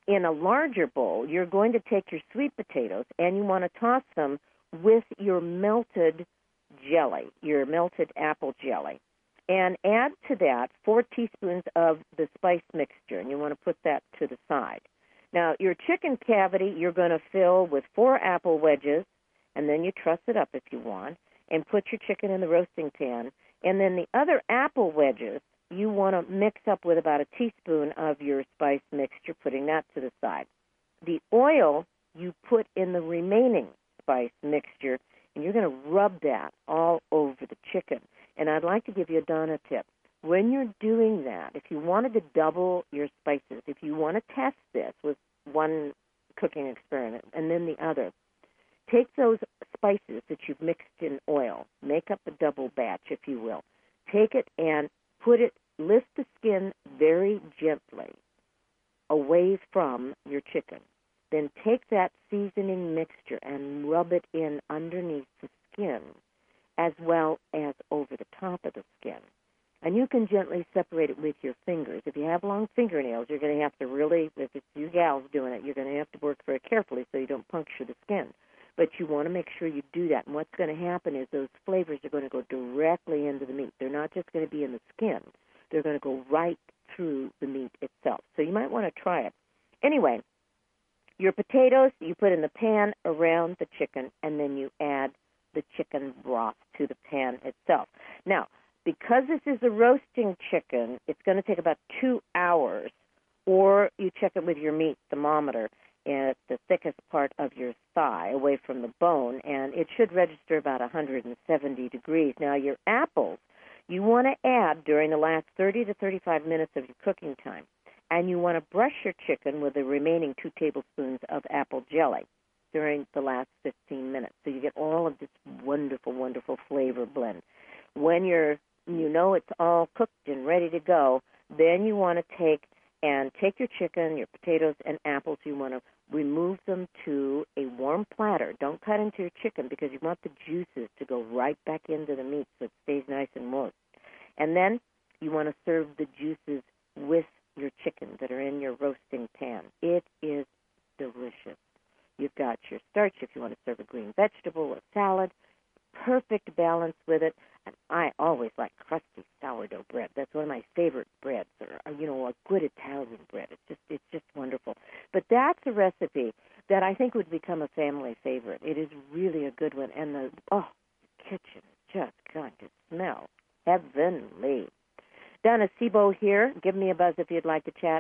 in a larger bowl, you're going to take your sweet potatoes and you want to toss them with your melted jelly, your melted apple jelly. And add to that 4 teaspoons of the spice mixture, and you want to put that to the side. Now, your chicken cavity you're going to fill with 4 apple wedges, and then you truss it up if you want, and put your chicken in the roasting pan. And then the other apple wedges you want to mix up with about a teaspoon of your spice mixture, putting that to the side. The oil you put in the remaining spice mixture, and you're going to rub that all over the chicken. And I'd like to give you a Donna tip. When you're doing that, if you wanted to double your spices, if you want to test this with one cooking experiment and then the other, take those spices that you've mixed in oil, make up a double batch, if you will. Take it and lift the skin very gently away from your chicken. Then take that seasoning mixture and rub it in underneath the skin as well as over the top of the skin. And you can gently separate it with your fingers. If you have long fingernails, you're going to have to really, if it's you gals doing it, you're going to have to work very carefully so you don't puncture the skin. But you want to make sure you do that. And what's going to happen is those flavors are going to go directly into the meat. They're not just going to be in the skin. They're going to go right through the meat itself. So you might want to try it. Anyway, your potatoes you put in the pan around the chicken, and then you add the chicken broth to the pan itself. Now, because this is a roasting chicken, it's going to take about 2 hours, or you check it with your meat thermometer at the thickest part of your thigh away from the bone, and it should register about 170 degrees. Now, your apples, you want to add during the last 30 to 35 minutes of your cooking time, and you want to brush your chicken with the remaining 2 tablespoons of apple jelly during the last 15 minutes. So you get all of this wonderful, wonderful flavor blend. When you know it's all cooked and ready to go, then you want to take your chicken, your potatoes, and apples. You want to remove them to a warm platter. Don't cut into your chicken because you want the juices to go right back into the meat so it stays nice and moist. And then you want to serve the juices with your chicken that are in your roasting pan. It is delicious. You've got your starch if you want to serve a green vegetable or salad. Perfect balance with it. And I always like crusty sourdough bread. That's one of my favorite breads, or a good Italian bread. It's just wonderful. But that's a recipe that I think would become a family favorite. It is really a good one, and the kitchen is just going to smell heavenly. Donna Sebo here. Give me a buzz if you'd like to chat.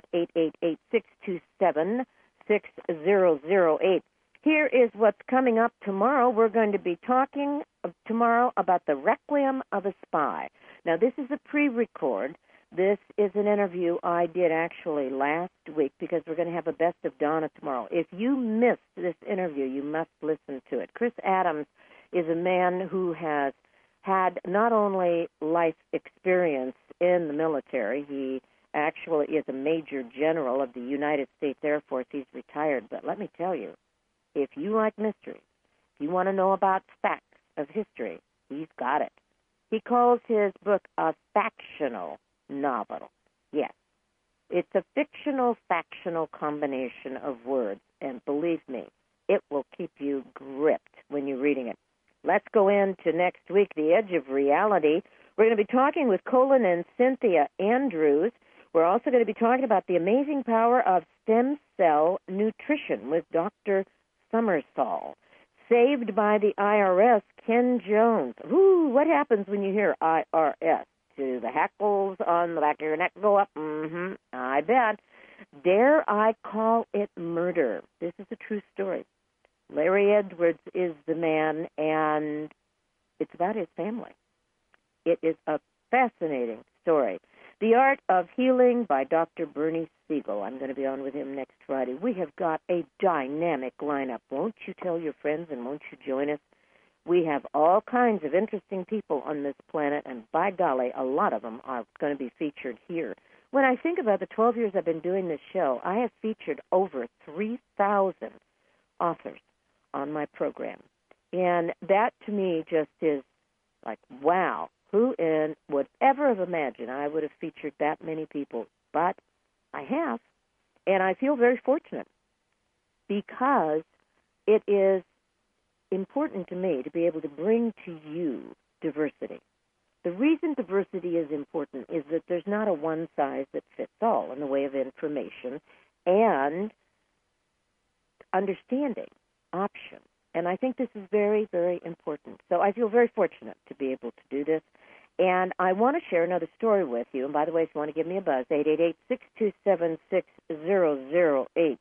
888-627-6008. Here is what's coming up tomorrow. We're going to be talking tomorrow about the Requiem of a Spy. Now, this is a pre-record. This is an interview I did actually last week because we're going to have a Best of Donna tomorrow. If you missed this interview, you must listen to it. Chris Adams is a man who has had not only life experience in the military, he actually is a major general of the United States Air Force. He's retired, but let me tell you, if you like mystery, if you want to know about facts of history, he's got it. He calls his book a factional novel. Yes, it's a fictional-factional combination of words, and believe me, it will keep you gripped when you're reading it. Let's go into next week, The Edge of Reality. We're going to be talking with Colin and Cynthia Andrews. We're also going to be talking about the amazing power of stem cell nutrition with Dr. Summersall. Saved by the IRS, Ken Jones. Ooh, what happens when you hear IRS? Do the hackles on the back of your neck go up? I bet. Dare I call it murder? This is a true story. Larry Edwards is the man, and it's about his family. It is a fascinating story. The Art of Healing by Dr. Bernie Siegel. I'm going to be on with him next Friday. We have got a dynamic lineup. Won't you tell your friends and won't you join us? We have all kinds of interesting people on this planet, and by golly, a lot of them are going to be featured here. When I think about the 12 years I've been doing this show, I have featured over 3,000 authors on my program. And that, to me, just is like, wow. Who would ever have imagined I would have featured that many people? But I have. And I feel very fortunate because it is important to me to be able to bring to you diversity. The reason diversity is important is that there's not a one size that fits all in the way of information and understanding options. And I think this is very, very important. So I feel very fortunate to be able to do this. And I want to share another story with you. And by the way, if you want to give me a buzz, 888-627-6008.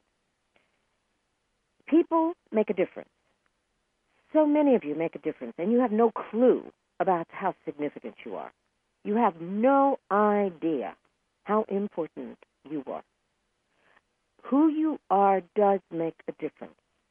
People make a difference. So many of you make a difference, and you have no clue about how significant you are. You have no idea how important you are. Who you are does make a difference.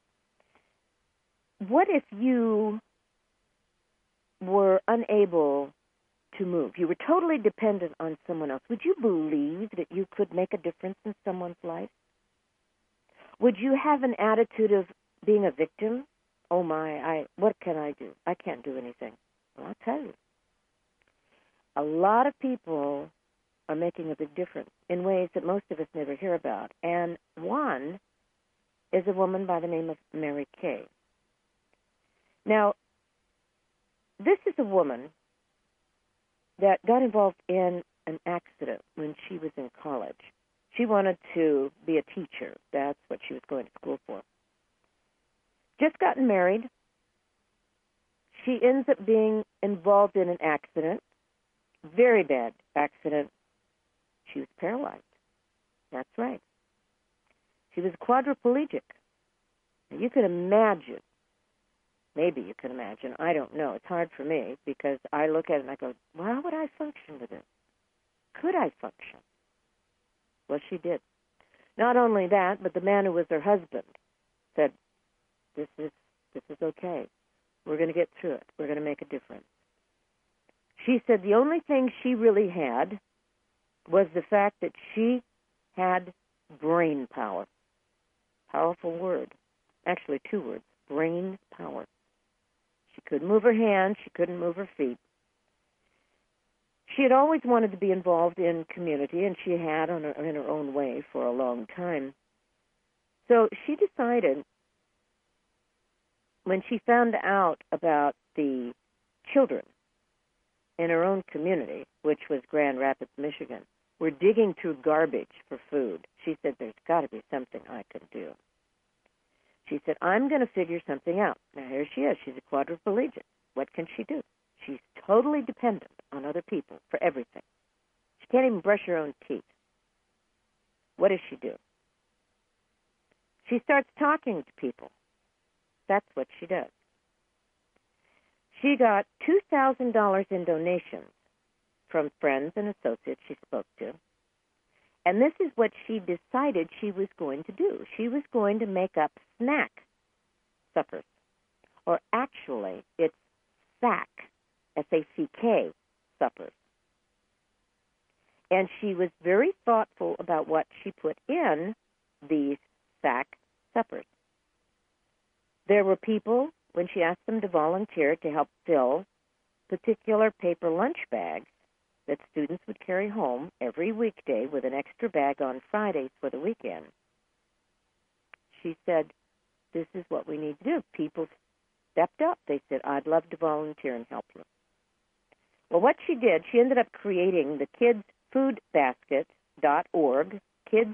What if you were unable to move? You were totally dependent on someone else. Would you believe that you could make a difference in someone's life? Would you have an attitude of being a victim? Oh my, what can I do? I can't do anything. Well, I'll tell you. A lot of people are making a big difference in ways that most of us never hear about. And one is a woman by the name of Mary Kay. Now, this is a woman that got involved in an accident when she was in college. She wanted to be a teacher. That's what she was going to school for. Just gotten married. She ends up being involved in an accident, very bad accident. She was paralyzed. That's right. She was quadriplegic. Now, you can imagine, maybe you can imagine, I don't know. It's hard for me because I look at it and I go, well, how would I function with it? Could I function? Well, she did. Not only that, but the man who was her husband said, this is okay. We're going to get through it. We're going to make a difference. She said the only thing she really had was the fact that she had brain power. Powerful word. Actually, 2 words. Brain power. She couldn't move her hands. She couldn't move her feet. She had always wanted to be involved in community, and she had in her own way for a long time. So she decided, when she found out about the children in her own community, which was Grand Rapids, Michigan, were digging through garbage for food, she said, there's got to be something I can do. She said, I'm going to figure something out. Now, here she is. She's a quadriplegic. What can she do? She's totally dependent on other people for everything. She can't even brush her own teeth. What does she do? She starts talking to people. That's what she does. She got $2,000 in donations from friends and associates she spoke to. And this is what she decided she was going to do. She was going to make up snack suppers. Or actually, it's SACK, S-A-C-K suppers. And she was very thoughtful about what she put in these SACK suppers. There were people, when she asked them to volunteer to help fill particular paper lunch bags that students would carry home every weekday with an extra bag on Fridays for the weekend. She said, this is what we need to do. People stepped up. They said, I'd love to volunteer and help you. Well, what she did, she ended up creating the kidsfoodbasket.org, kids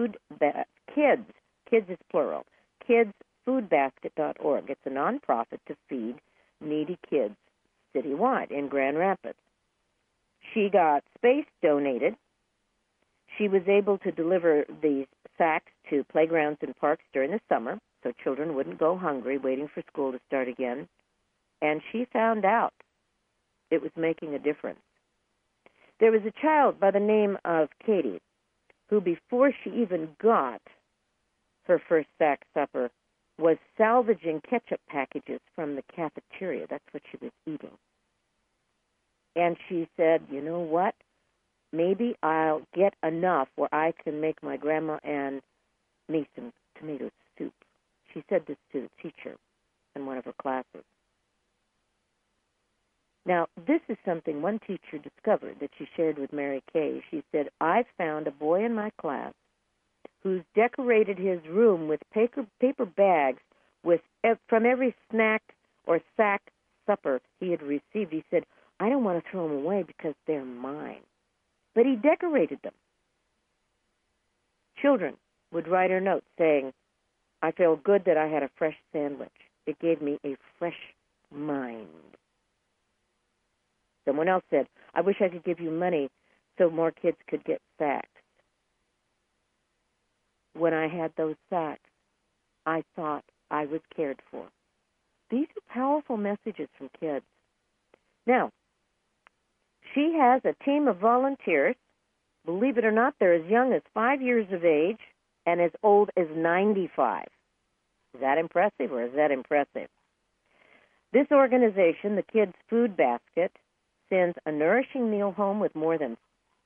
is plural, kidsfoodbasket.org. It's a nonprofit to feed needy kids citywide in Grand Rapids. She got space donated. She was able to deliver these sacks to playgrounds and parks during the summer so children wouldn't go hungry waiting for school to start again. And she found out it was making a difference. There was a child by the name of Katie who, before she even got her first sack supper, was salvaging ketchup packages from the cafeteria. That's what she was eating. And she said, you know what? Maybe I'll get enough where I can make my grandma and me some tomato soup. She said this to the teacher in one of her classes. Now, this is something one teacher discovered that she shared with Mary Kay. She said, I found a boy in my class who's decorated his room with paper bags from every snack or sack supper he had received. He said, I don't want to throw them away because they're mine. But he decorated them. Children would write her notes saying, I feel good that I had a fresh sandwich. It gave me a fresh mind. Someone else said, I wish I could give you money so more kids could get sacks. When I had those sacks, I thought I was cared for. These are powerful messages from kids. Now, she has a team of volunteers. Believe it or not, they're as young as 5 years of age and as old as 95. Is that impressive or is that impressive? This organization, the Kids Food Basket, sends a nourishing meal home with more than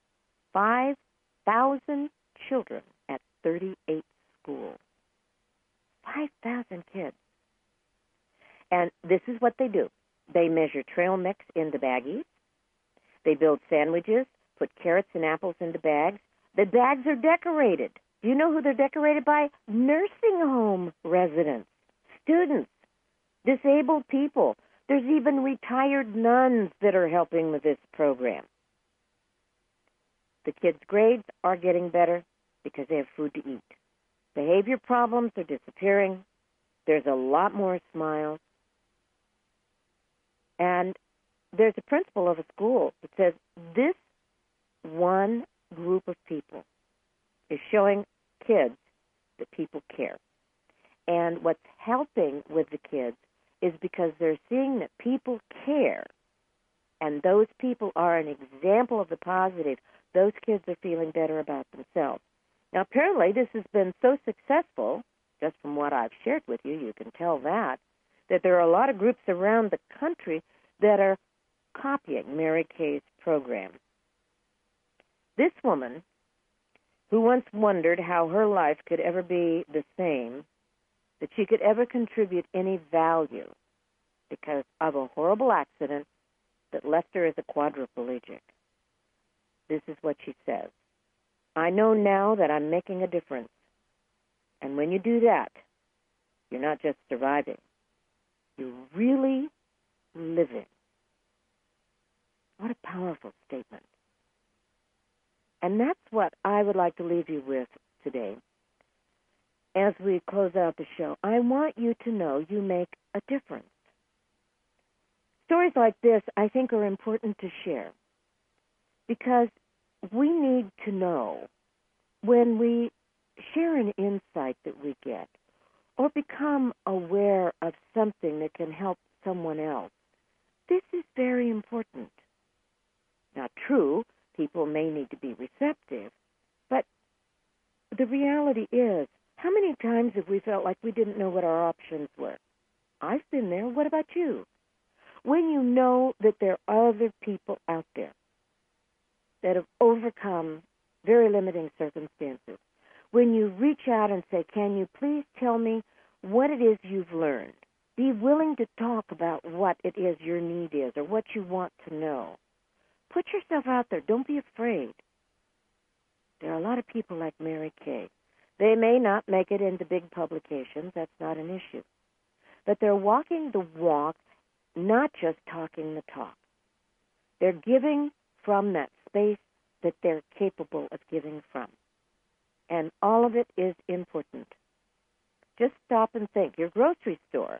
5,000 children at 38 schools. 5,000 kids. And this is what they do. They measure trail mix into baggies. They build sandwiches, put carrots and apples into bags. The bags are decorated. Do you know who they're decorated by? Nursing home residents, students, disabled people. There's even retired nuns that are helping with this program. The kids' grades are getting better because they have food to eat. Behavior problems are disappearing. There's a lot more smiles. And there's a principal of a school that says this one group of people is showing kids that people care. And what's helping with the kids is because they're seeing that people care, and those people are an example of the positive. Those kids are feeling better about themselves. Now, apparently, this has been so successful, just from what I've shared with you, you can tell that there are a lot of groups around the country that are copying Mary Kay's program. This woman, who once wondered how her life could ever be the same, that she could ever contribute any value because of a horrible accident that left her as a quadriplegic. This is what she says. I know now that I'm making a difference. And when you do that, you're not just surviving. You're really living. What a powerful statement. And that's what I would like to leave you with today. As we close out the show, I want you to know you make a difference. Stories like this, I think, are important to share because we need to know when we share an insight that we get or become aware of something that can help someone else. This is very important. Now, true, people may need to be receptive, but the reality is, how many times have we felt like we didn't know what our options were? I've been there. What about you? When you know that there are other people out there that have overcome very limiting circumstances, when you reach out and say, can you please tell me what it is you've learned? Be willing to talk about what it is your need is or what you want to know. Put yourself out there. Don't be afraid. There are a lot of people like Mary Kay. They may not make it into big publications. That's not an issue. But they're walking the walk, not just talking the talk. They're giving from that space that they're capable of giving from. And all of it is important. Just stop and think. Your grocery store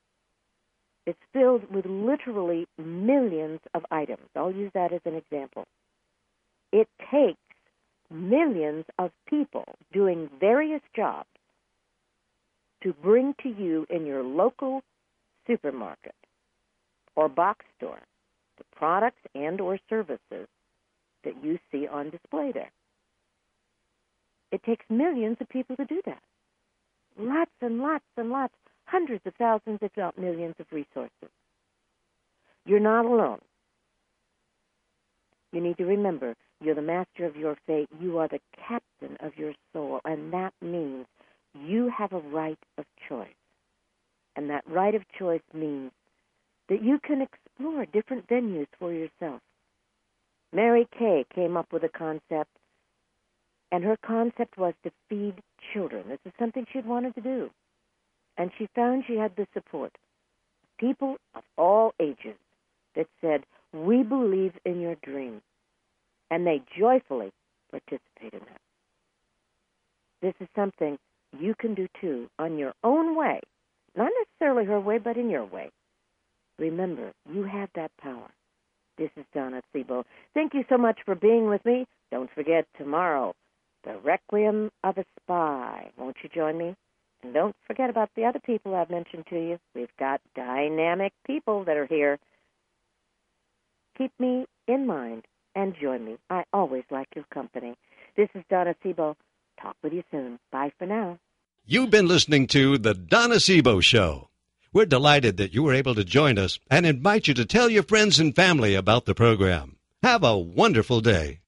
is filled with literally millions of items. I'll use that as an example. It takes millions of people doing various jobs to bring to you in your local supermarket or box store the products and or services that you see on display there. It takes millions of people to do that. Lots and lots and lots, hundreds of thousands, if not millions of resources. You're not alone. You need to remember, you're the master of your fate. You are the captain of your soul, and that means you have a right of choice. And that right of choice means that you can explore different venues for yourself. Mary Kay came up with a concept And her concept was to feed children. This is something she'd wanted to do. And she found she had the support. People of all ages that said, we believe in your dream. And they joyfully participate in that. This is something you can do too on your own way. Not necessarily her way, but in your way. Remember, you have that power. This is Donna Sebo. Thank you so much for being with me. Don't forget tomorrow, the Requiem of a Spy. Won't you join me? And don't forget about the other people I've mentioned to you. We've got dynamic people that are here. Keep me in mind and join me. I always like your company. This is Donna Sebo. Talk with you soon. Bye for now.
You've been listening to The Donna Sebo Show. We're delighted that you were able to join us and invite you to tell your friends and family about the program. Have a wonderful day.